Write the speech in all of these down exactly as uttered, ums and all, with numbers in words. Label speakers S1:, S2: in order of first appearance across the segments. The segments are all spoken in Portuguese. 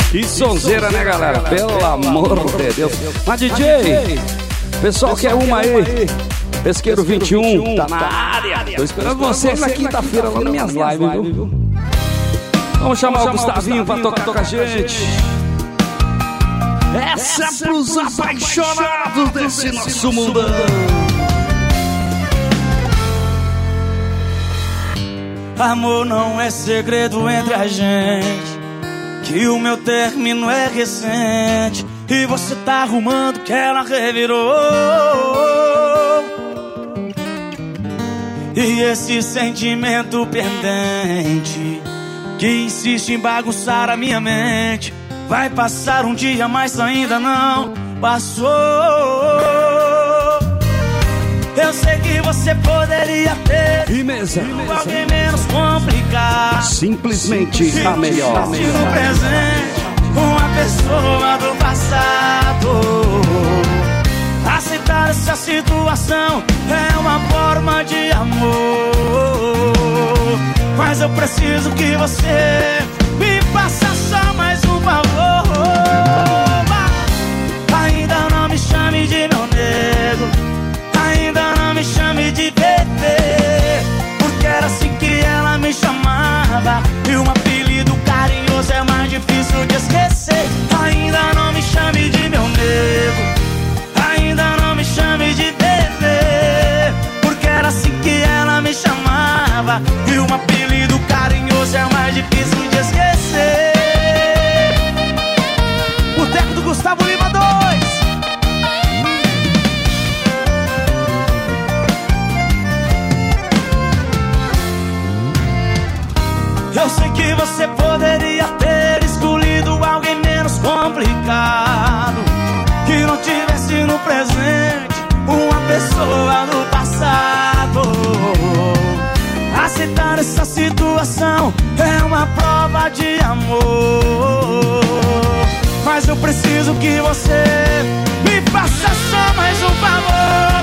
S1: Que sonzeira, né, galera? Pelo amor de Deus. Mas D J, pessoal quer uma aí. Pesqueiro vinte e um, tá na área. Tô esperando vocês na quinta-feira lá nas minhas lives, viu? Vamos chamar o Gustavinho pra tocar com a gente. Essa é pros apaixonados desse nosso mundão.
S2: Amor, não é segredo entre a gente que o meu término é recente e você tá arrumando que ela revirou. E esse sentimento pendente que insiste em bagunçar a minha mente vai passar um dia, mas ainda não passou. Eu sei que você poderia ter
S1: E mesa,
S2: alguém menos complicado,
S1: simplesmente a melhor.
S2: no presente, uma pessoa do passado. Aceitar essa situação é uma forma de amor, mas eu preciso que você me faça só mais um favor. Ainda não me chame de meu nego, ainda não me chame de bebê, porque era assim que ela me chamava, e um apelido carinhoso é mais difícil de esquecer. Ainda não me chame de meu nego, ainda não me chame de bebê, porque era assim que ela me chamava, e um apelido carinhoso é mais difícil de esquecer. O tempo do Gustavo Lima dois. Eu sei que você poderia ter escolhido alguém menos complicado, que não tivesse no presente uma pessoa do passado. Aceitar essa situação é uma prova de amor, mas eu preciso que você me faça só mais um favor.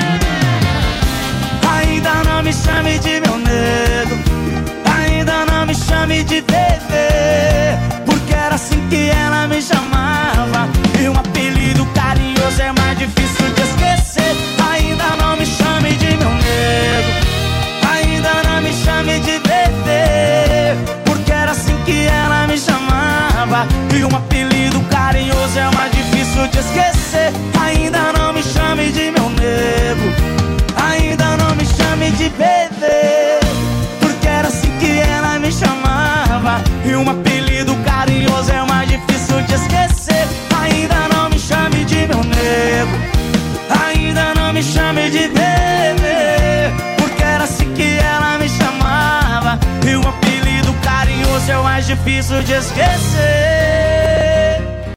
S2: Ainda não me chame de meu nego, ainda não me chame de bebê, porque era assim que ela me chamava, e um apelido carinhoso é mais difícil de esquecer. Ainda não me chame de meu nego, ainda não me chame de bebê, porque era assim que ela me chamava, e um apelido carinhoso é mais difícil de esquecer. Ainda não me chame de meu nego, ainda não me chame de bebê, porque era assim que ela me chamava, e um apelido carinhoso é mais difícil de esquecer. Ainda não me chame de meu nego, ainda não me chame de bebê, porque era assim que ela me chamava, e um apelido carinhoso é mais difícil de esquecer.